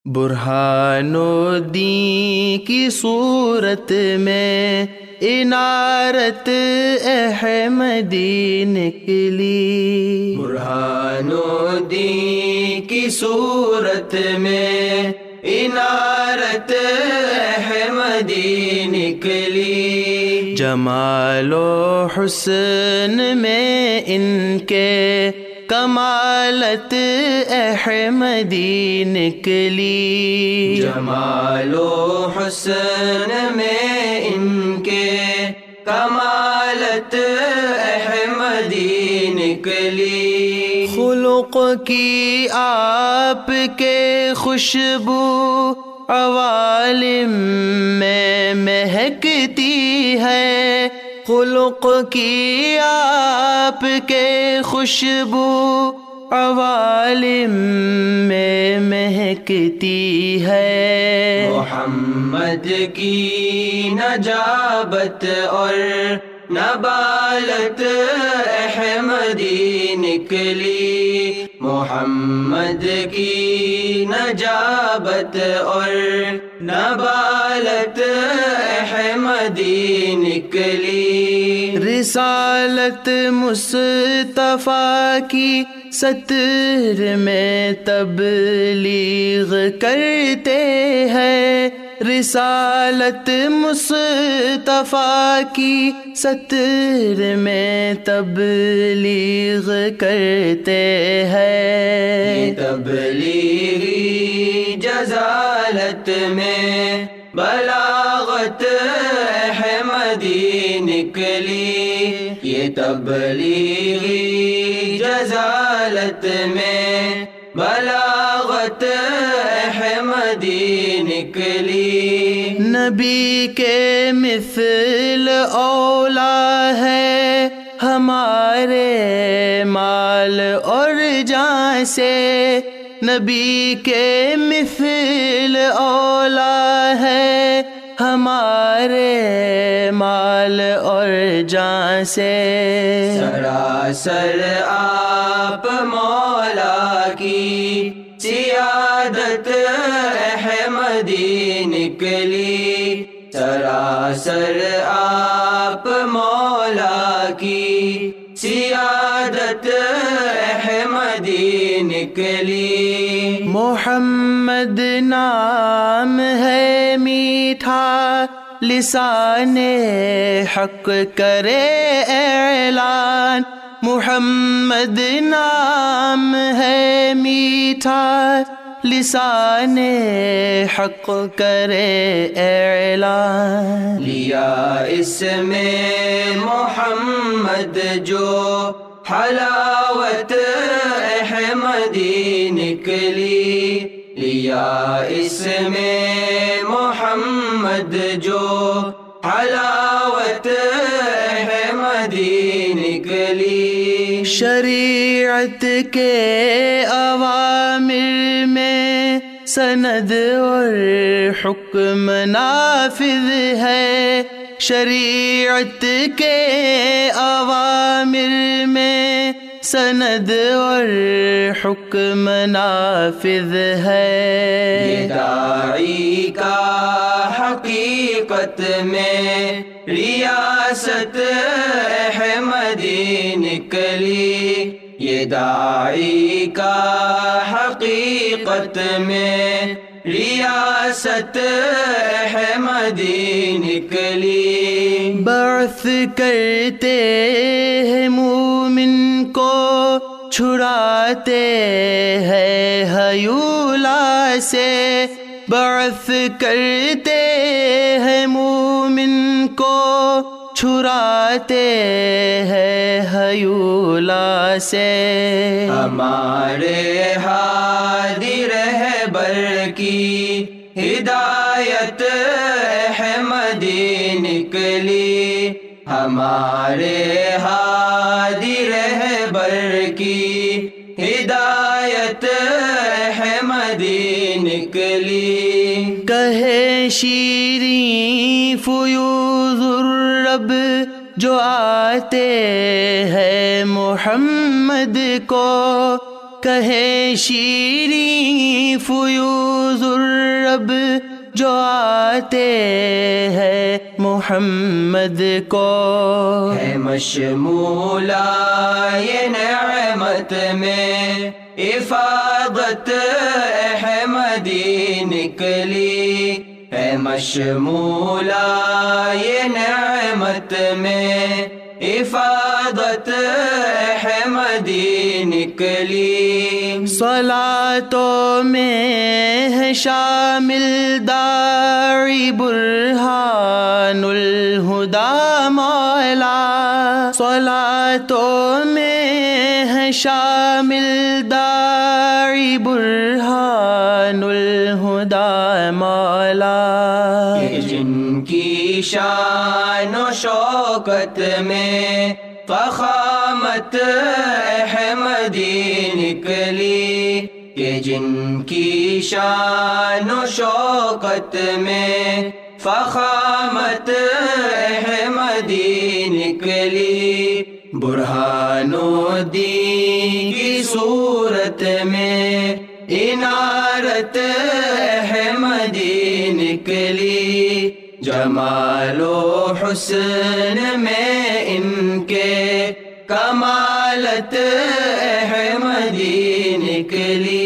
برہان الدین کی صورت میں انارت احمدی نکلی، برہان الدین کی صورت میں انارت احمدی نکلی، جمال و حسن میں ان کے کمالت احمدی نکلی، جمال و حسن میں ان کے کمالت احمدی نکلی، خلق کی آپ کے خوشبو عوالم میں مہکتی ہے، خلق کی آپ کے خوشبو عوالم میں مہکتی ہے، محمد کی نجابت اور نبالت احمدی نکلی، محمد کی نجابت اور نبالت احمدی نکلی، رسالت مصطفیٰ کی سطر میں تبلیغ کرتے ہیں، رسالت مصطفیٰ کی سطر میں تبلیغ کرتے ہیں، تبلیغی جزالت میں بلاغت احمدی نکلی، یہ تبلیغی جزالت میں بلاغت احمدی نکلی، نبی کے مثل اولا ہے ہمارے مال اور جان سے، نبی کے مثل اولا ہے ہمارے مال اور جان سے، سراسر آپ مولا کی سیادت احمدی نکلی، سراسر آپ مولا کی سیادت احمدی نکلی، محمد نام ہے میٹھا لسان حق کرے اعلان، محمد نام ہے میٹھا لسان حق کرے اعلان، لیا اس میں محمد جو حلاوت احمدی نکلی، لیا اس میں محمد جو حلاوت احمدی نکلی، شریعت کے اوامر میں سند اور حکم نافذ ہے، شریعت کے اوامر میں سند اور حکم نافذ ہے، یہ داعی کا حقیقت میں ریاست احمدی نکلی، یہ داعی کا حقیقت میں ریاست احمدی نکلی، بعث کرتے ہیں مومن کو چھڑاتے ہیں ہیولا سے، بعث کرتے ہیں مومن کو چھڑاتے ہیں ہیولا سے، ہمارے ہادی رہبر کی ہدایت احمدی نکلی، ہمارے ہادی رہبر کی ہدایت احمدی نکلی، کہے شیریں فیوض الرب جو آتے ہیں محمد کو، کہے شیریں فیوض الرب جو آتے ہیں محمد کو، ہے مشمولہ یہ نعمت میں افاضت احمدی نکلی، ہے مشمولہ یہ نعمت میں افاضت احمدی نکلی، صلاتوں میں ہے شامل داعی برہان الہدی مولا، صلاتوں میں ہے شامل داعی برہان الہدی مولا، کہ جن کی شان و شوکت میں فخامت احمدی نکلی، کہ جن کی شان و شوکت میں فخامت احمدی نکلی، برہان الدین کی صورت میں انارت احمدی نکلی، جمال و حسن میں ان کے کمالت احمدی نکلی۔